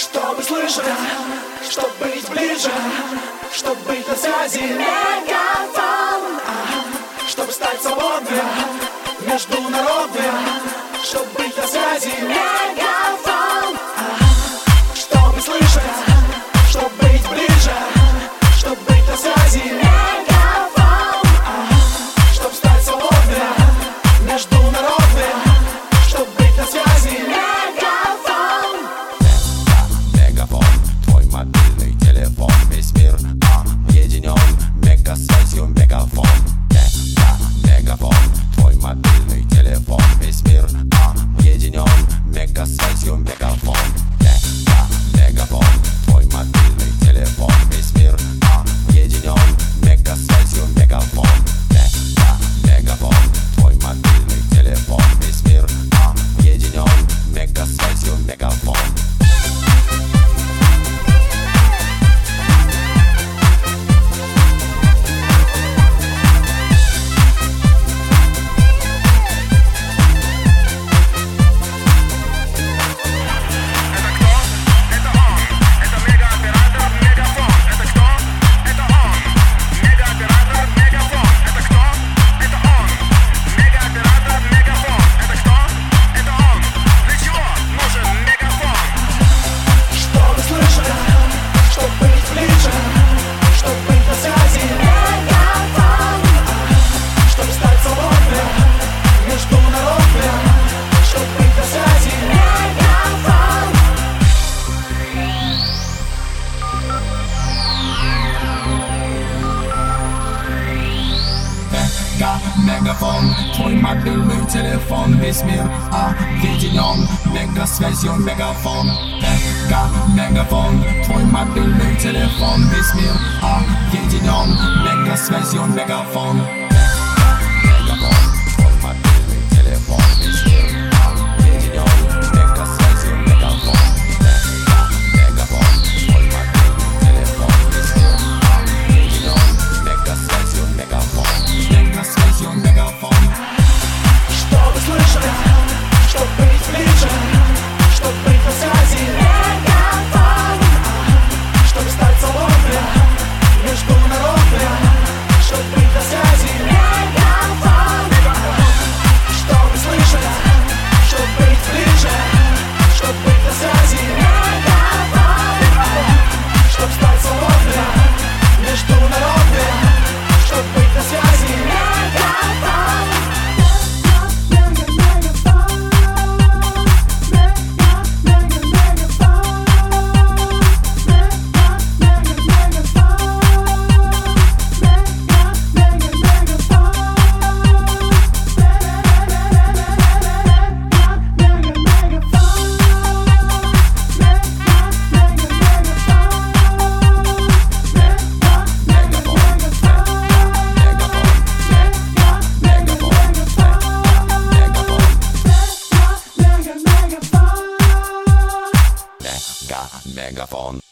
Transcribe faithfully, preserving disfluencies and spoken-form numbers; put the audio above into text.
Чтобы слышать, чтоб быть ближе, чтоб быть на связи. Мегафон. Чтобы стать свободным, международным, чтоб быть на связи. Мегафон. Чтобы слышать, чтоб быть ближе, чтоб быть на связи. Мегафон. Чтоб стать свободным, международным, чтоб быть на связи. Мегафон. Мегафон, твой мобильный телефон, весь мир объединен мегасвязью. Мегафон, мегафон, твой мобильный телефон, весь мир объединен мегасвязью. Мегафон, мегафон, твой мобильный телефон, весь мир объединен мегасвязью. Мегафон, мегафон, твой мобильный телефон, весь мир объединен мегасвязью. Мегафон. Мегафон, твой мобильный телефон, весь мир объединен мегасвязью. Мегафон, мегафон, твой мобильный телефон, весь мир объединен мегасвязью. Мегафон. Чтобы слышать, чтоб быть ближе, чтоб быть на связи. Мегафон. Чтобы стать свободным, международным, чтоб быть на связи. Мегафон. Чтобы слышать, чтоб быть ближе, чтоб быть на связи. Мегафон. Чтоб стать свободным, международным, чтоб быть на связи. Мегафон. Megaphone.